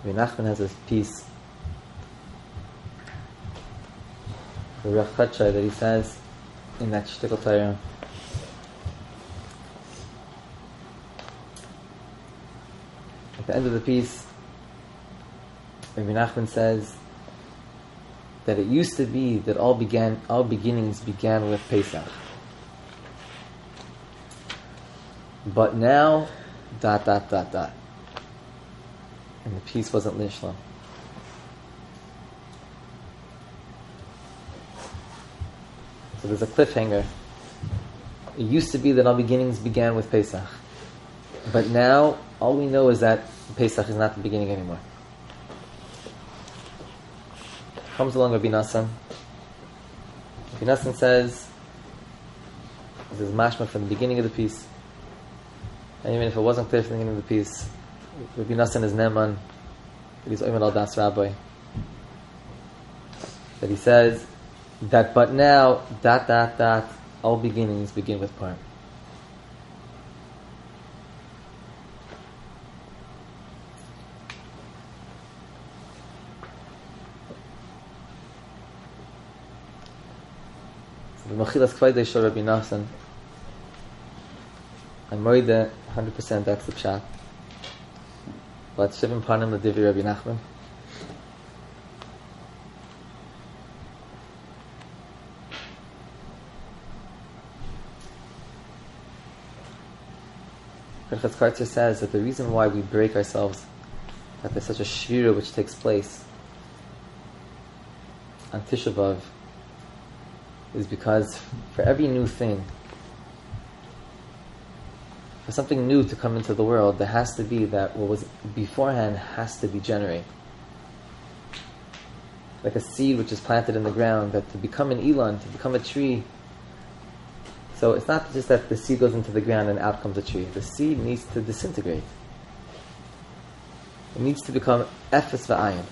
Rabbi Nachman has this piece, the Ruach Chachai, that he says in that Shtickle Torah. At the end of the piece, Rabbi Nachman says that it used to be that all beginnings began with Pesach. But now, ... And the piece wasn't Lishlam. So there's a cliffhanger. It used to be that all beginnings began with Pesach. But now, all we know is that Pesach is not the beginning anymore. Comes along Rabbi Nassan. Rabbi Nassan says, this is mashma from the beginning of the piece. And even if it wasn't clear from the beginning of the piece, Rabbi Nassan is Neman, that he's Omer al Das Rabbi. That he says that but now, ... all beginnings begin with Purim. The Mechilas Kvaydei Shor Rabbi Nassan, I'm worried that 100% that's the pshat. But Shivim Panim L'Divrei Rabbi Nachman. Pinchas Kartzer says that the reason why we break ourselves, that there's such a shvira which takes place on Tisha B'Av, is because for every new thing, for something new to come into the world, there has to be that what was beforehand has to be generated. Like a seed which is planted in the ground, that to become an Elon, to become a tree. So it's not just that the seed goes into the ground and out comes a tree. The seed needs to disintegrate. It needs to become Ephes V'ayin.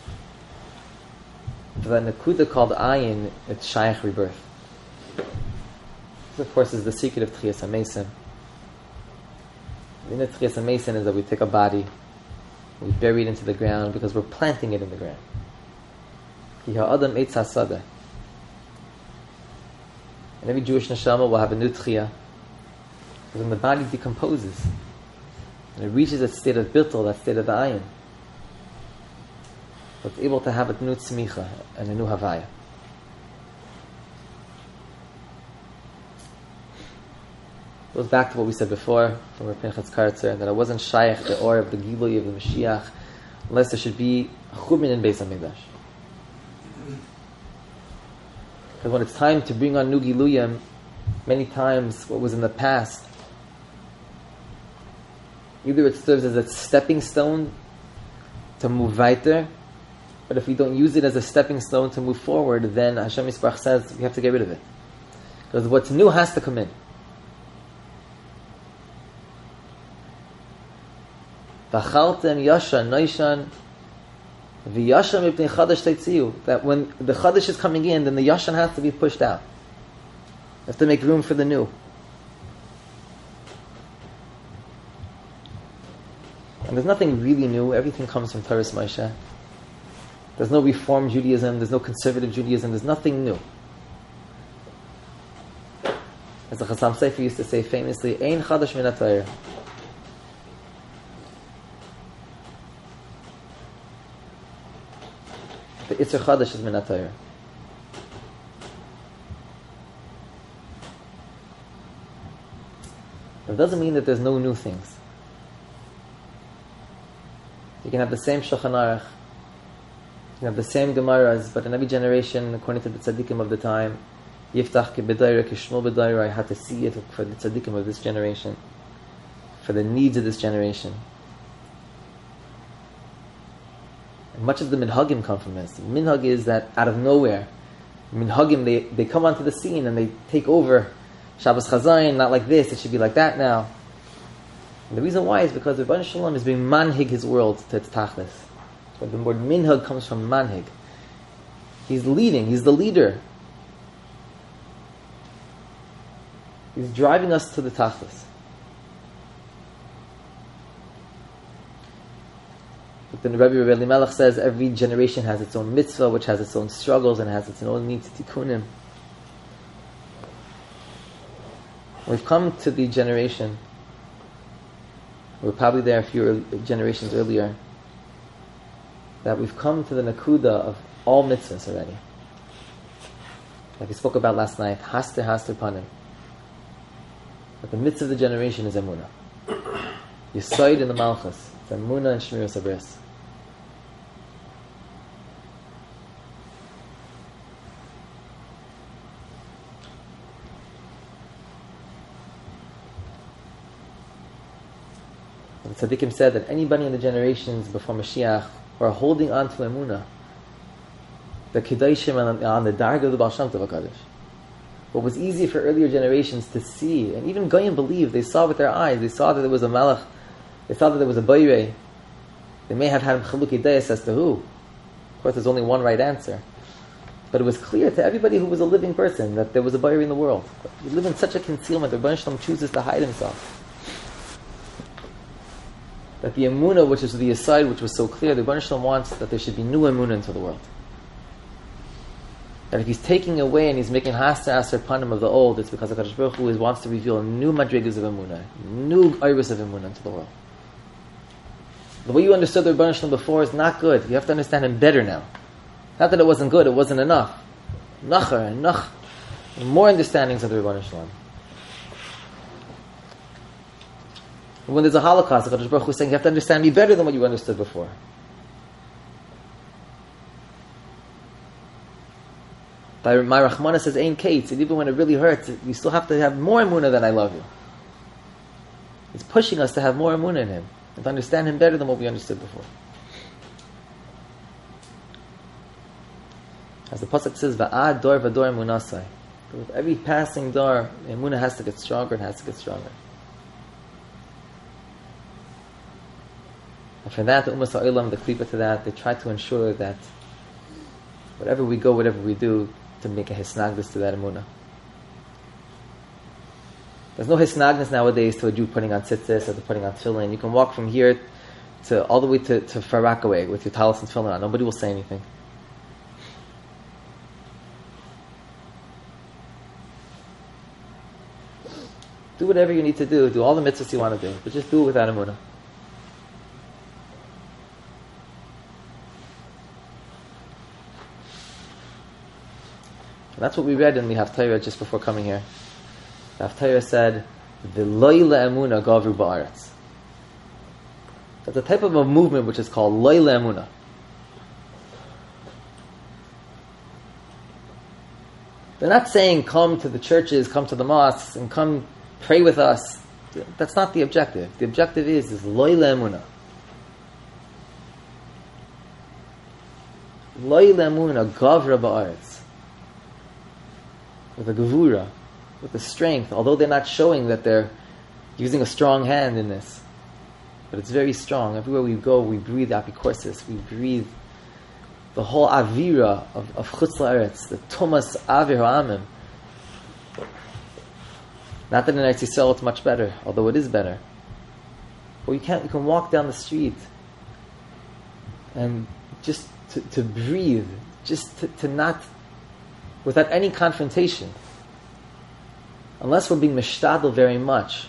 For that Nakuda called Ayin, it's Shaykh rebirth. This, of course, is the secret of Tchias HaMesim. In the Tchias HaMesim is that we take a body, we bury it into the ground because we're planting it in the ground. Ki ha'adam eitz hasadeh. And every Jewish neshama will have a new tchiyah. Because when the body decomposes, and it reaches that state of bittul, that state of the ayin, so it's able to have a new tzmicha and a new havaya. Goes back to what we said before from Rav Pinchas Kartzer, that I wasn't shaykh the or of the Gilui of the Mashiach unless there should be a churban in Beis HaMikdash. Because when it's time to bring on new Giluyim, many times what was in the past, either it serves as a stepping stone to move weiter, but if we don't use it as a stepping stone to move forward, then Hashem Yisparach says we have to get rid of it. Because what's new has to come in. V'chaltem yashan noishan v'yashan mipnei chadash teitziu. That when the chadash is coming in, then the yashan has to be pushed out. You have to make room for the new. And there's nothing really new. Everything comes from Torah's Moshe. There's no Reform Judaism. There's no Conservative Judaism. There's nothing new. As the Chassam Sofer used to say famously, Ein chadash min haTorah. The Itzer Chadash is min haTorah. It doesn't mean that there's no new things. You can have the same Shulchan Aruch, you can have the same Gemaras, but in every generation, according to the tzaddikim of the time, Yiftach ki b'daira ki shmul b'daira, I had to see it for the tzaddikim of this generation, for the needs of this generation. And much of the minhagim come from this. Minhag is that out of nowhere, minhagim, they come onto the scene and they take over. Shabbos Chazayin, not like this, it should be like that now. And the reason why is because Rebbeinu Shalom is being manhig his world to its tachlis. So the word minhag comes from manhig. He's leading, he's the leader. He's driving us to the tachlis. The Rabbi Elimelech says every generation has its own mitzvah, which has its own struggles and has its own needs to tikkunim. We've come to the generation, we're probably there a few generations earlier, that we've come to the nakuda of all mitzvahs already. Like we spoke about last night, haster panim. But the mitzvah of the generation is emunah. Yisoid in the malchus, it's emunah and shmiras habris. The tzaddikim said that anybody in the generations before Mashiach who are holding on to emunah, the kedoshim on the darga of the Baal Shem Tov HaKadosh. What was easy for earlier generations to see, and even Goyim believed, they saw with their eyes, they saw that there was a Malach, they saw that there was a Bayrei. They may have had Chalukei Dayas as to who. Of course, there's only one right answer. But it was clear to everybody who was a living person that there was a Bayrei in the world. We live in such a concealment, the Rebbeinu Shalom chooses to hide himself. That the emunah, which is the aside, which was so clear, the Rebbeinu Shalom wants that there should be new emunah into the world. That if he's taking away and he's making haster panim of the old, it's because HaKadosh Baruch Hu wants to reveal new madrigas of emunah, new iris of emunah into the world. The way you understood the Rebbeinu Shalom before is not good. You have to understand him better now. Not that it wasn't good, it wasn't enough. Nachar and more understandings of the Rebbeinu Shalom. When there's a Holocaust, HaKadosh Baruch Hu is saying, you have to understand me better than what you understood before. My Rachmana says, Ein Kates, and even when it really hurts, you still have to have more emunah than I love you. He's pushing us to have more emunah in him, and to understand him better than what we understood before. As the Pasuk says, Va'ad dor v'dor emunasai. With every passing door, emunah has to get stronger and has to get stronger. And for that, the Ummah Sa'ilam, the klipa to that, they try to ensure that wherever we go, whatever we do, to make a hisnagdus to that emunah. There's no hisnagdus nowadays to a Jew putting on tzitzis or to putting on tefillin. You can walk from here to all the way to Far Rockaway with your talis and tefillin on. Nobody will say anything. Do whatever you need to do all the mitzvahs you want to do, but just do it without emunah. And that's what we read in the Haftarah just before coming here. The Haftarah said, "The loyla emuna gavru ba'aretz." That's a type of a movement which is called loyla emuna. They're not saying come to the churches, come to the mosques, and come pray with us. That's not the objective. The objective is loyla emuna. Loyla emuna gavru ba'aretz. With a gevura, with the strength, although they're not showing that they're using a strong hand in this. But it's very strong. Everywhere we go, we breathe apikorsis, we breathe the whole avira of Chutz La'aretz, the Tumas Avir Ha'amim. Not that in Eretz Yisrael it's much better, although it is better. But you can walk down the street and just to breathe, just to not, without any confrontation, unless we're being mishtadel very much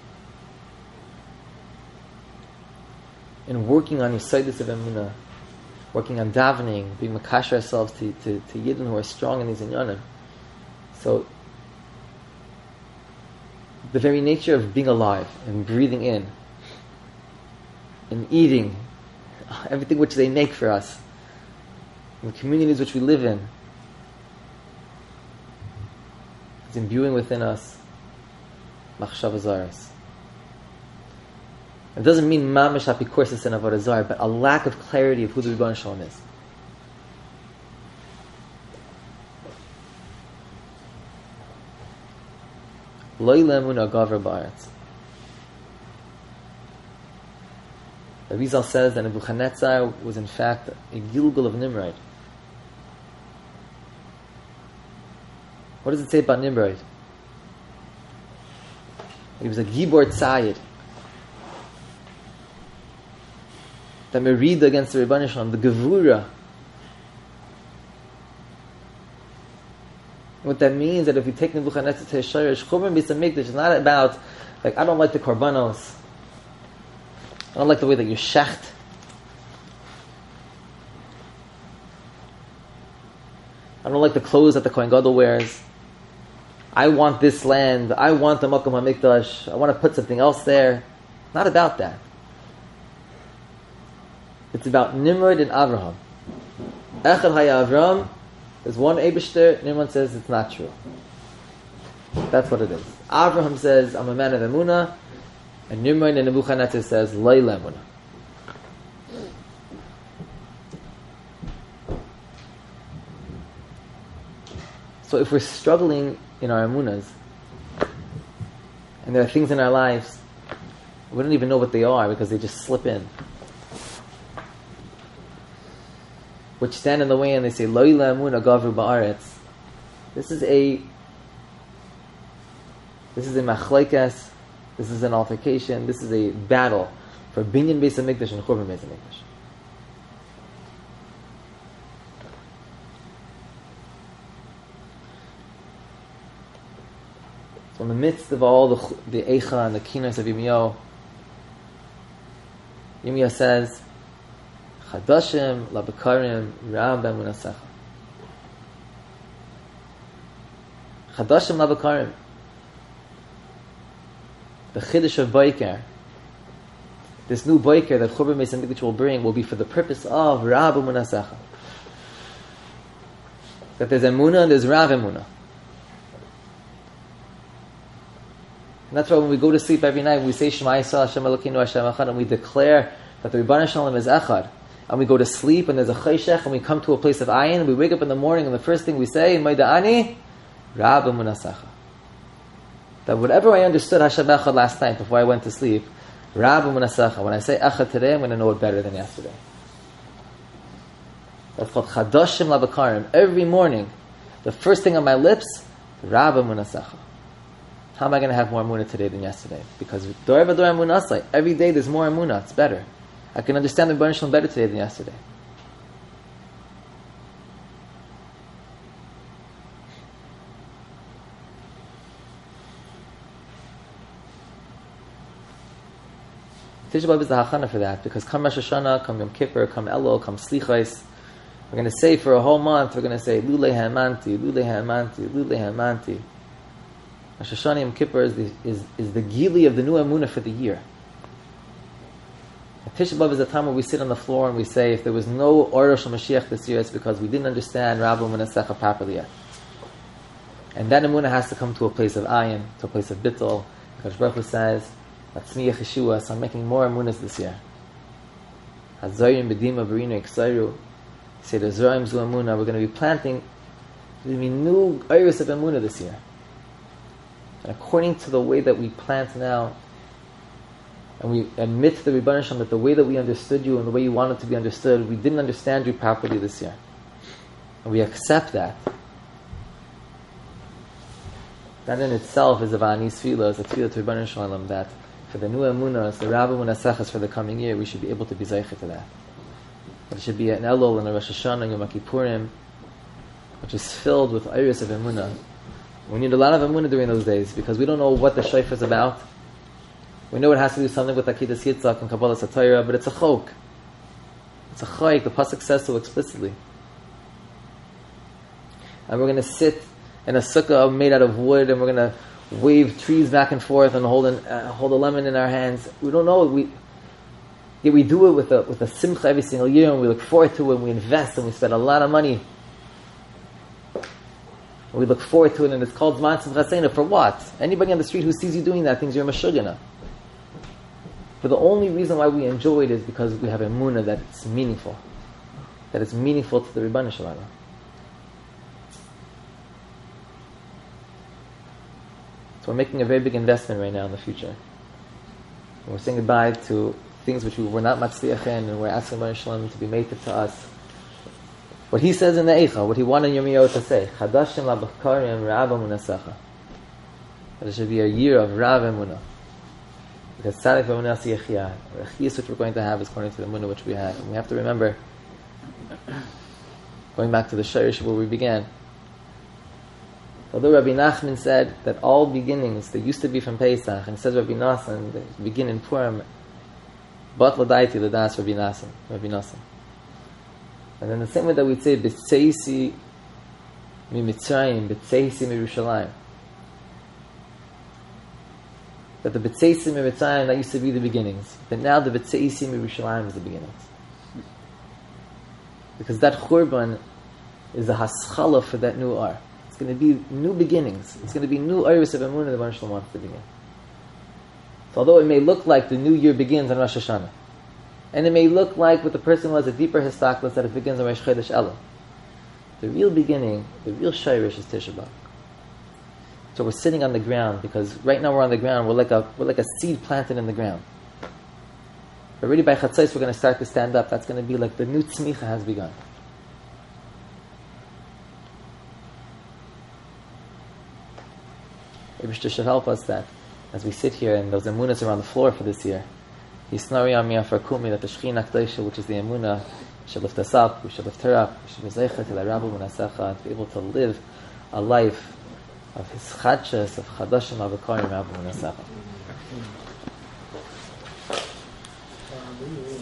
in working on Yisaidus of Emunah, working on davening, being makasher ourselves to Yidden who are strong in these inyanim. So the very nature of being alive and breathing in and eating everything which they make for us, in the communities which we live in, is imbuing within us machshava zaras. It doesn't mean mamish apikorsis and avodah zarah, but a lack of clarity of who the Rebbeinu Shalom is. Lo yil'emuna gavra ba'aretz. The Rizal says that Nebuchadnezzar was in fact a Gilgal of Nimrod. What does it say about Nimrod? He was a Gibor Tzayid. the merida against the Rebbeinu Shalom, the gevura. What that means that if you take Nebuchadnezzar to his shayrish, Churban Beis Hamikdash is not about, like, I don't like the korbanos. I don't like the way that you shecht. I don't like the clothes that the Kohen Gadol wears. I want this land. I want the Makom HaMikdash. I want to put something else there. Not about that. It's about Nimrod and Avraham. Echad Haya Avraham. There's one Eibishter. Nimrod says it's not true. That's what it is. Avraham says, I'm a man of Emunah. And Nimrod and Nebuchadnezzar says, Layla Emunah. So if we're struggling in our emunas, and there are things in our lives, we don't even know what they are because they just slip in, which stand in the way and they say, Lo ila emuna gavru ba'aretz. This is a machlekes, this is an altercation, this is a battle for binyan Beis Hamikdash and Churban Beis Hamikdash. So in the midst of all the Eicha and the Kinos of Yirmiyahu, Yirmiyahu says, Chadashim labekarim ram b'emunasecha. Chadashim labekarim. The Chiddush of Boiker, this new Boiker that Churban Beis Hamikdash will bring, will be for the purpose of Rav b'emunasecha. That there's Emunah and there's Rav Emunah. And that's why when we go to sleep every night, we say Shema Yisrael Hashem Elokeinu Hashem Echad, and we declare that the Rebbeinu Shalom is Echad. And we go to sleep, and there's a Chayshech, and we come to a place of Ayin, and we wake up in the morning, and the first thing we say, Maida'ani, Rab Emunasecha. That whatever I understood Hashem Echad last night before I went to sleep, Rab Emunasecha. When I say Echad today, I'm going to know it better than yesterday. That's called Chadashim Labakarim. Every morning, the first thing on my lips, Rab Emunasecha. How am I going to have more Emunah today than yesterday? Because Dor V'Dor Emunah Asai. Every day there's more Emunah. It's better. I can understand the Rebbeinu Shalom better today than yesterday. Tisha B'Av is the hachana for that, because come Rosh Hashanah, come Yom Kippur, come Elul, come Slichos, we're going to say for a whole month, we're going to say Lulei Ha'amanti, Lulei Ha'amanti, Lulei Ha'amanti. Rosh Hashanah Yom Kippur is the gili of the new Emunah for the year. Tisha B'Av is the time where we sit on the floor and we say, if there was no Orosh Mashiach this year, it's because we didn't understand Rabbi Emunasecha properly yet. And that Emunah has to come to a place of Ayin, to a place of Bittul. Because Baruch Hu says, Latzmiyach Yeshua, so I'm making more Emunahs this year. Hazorim B'dima Barina Iksayru. Say the Zorim Zu Emunah, we're going to be planting, there's going to be new Iris of Emunah this year. And according to the way that we plant now, and we admit to the Rebbeinu Shalom that the way that we understood you and the way you wanted to be understood, we didn't understand you properly this year. And we accept that. That in itself is a Va'ani Sfila, is a Tefillah to Rebbeinu Shalom, that for the new Emunah, the Rav Emunasechas for the coming year, we should be able to be Zeicha to that. That it should be an Elul and a Rosh Hashanah and Yom Kippurim, which is filled with Iris of Emunah. We need a lot of Emunah during those days, because we don't know what the Shofar is about. We know it has to do something with Akedas Yitzhak and Kabbalah Satira, but it's a chok. It's a chayk, the Pasuk says so explicitly. And we're going to sit in a sukkah made out of wood, and we're going to wave trees back and forth and hold a lemon in our hands. We don't know. Yet we do it with a simcha every single year, and we look forward to it, and we invest, and we spend a lot of money. And we look forward to it, and it's called Zman Simchas Seina. For what? Anybody on the street who sees you doing that thinks you're a mashugana. But the only reason why we enjoy it is because we have emunah that it's meaningful. That it's meaningful to the Rebbeinu Shalom. So we're making a very big investment right now in the future. And we're saying goodbye to things which we were not matzliach in, and we're asking Rebbeinu Shalom to be made to us. What he says in the Eicha, what he wanted Yirmiyahu to say, Chadashim labakarim Rav Emunasecha. That it should be a year of Rav Emunah. Because Tzadik v'Emunah Yechiyah, the Chiyus which we're going to have is according to the Emunah which we had. And we have to remember, going back to the Shirish where we began, although Rabbi Nachman said that all beginnings, they used to be from Pesach, and it says Rabbi Nassan, they begin in Purim, but l'daiti l'das Rabbi Nassan. And then the same way that we'd say, B'tzeisi mi Mitzrayim, B'tzeisi mi Yerushalayim. That the B'tzeisi mi Mitzrayim, that used to be the beginnings. But now the B'tzeisi mi Yerushalayim is the beginnings. Because that Churban is a haschala for that new Ar. It's going to be new beginnings. It's going to be new Iris of Emunah the Baruch Shalom wants to begin. So although it may look like the new year begins on Rosh Hashanah, and it may look like what the person was a deeper histaklis that it begins on Rosh Chodesh Elul, the real beginning, the real shayrish is Tisha B'Av. So we're sitting on the ground because right now we're on the ground. We're like a seed planted in the ground. But already by Chatzos we're going to start to stand up. That's going to be like the new tzmicha has begun. Maybe should help us that as we sit here and those emunas are on the floor for this year. Hisnari Amiyah for Kumi, that the Shechina K'dosha, which is the emunah, should lift us up, we should lift her up, we should be zeicha to the Rabbi Munasecha, to be able to live a life of his chadshas, of chadashim avakarim Rabbi Munasecha.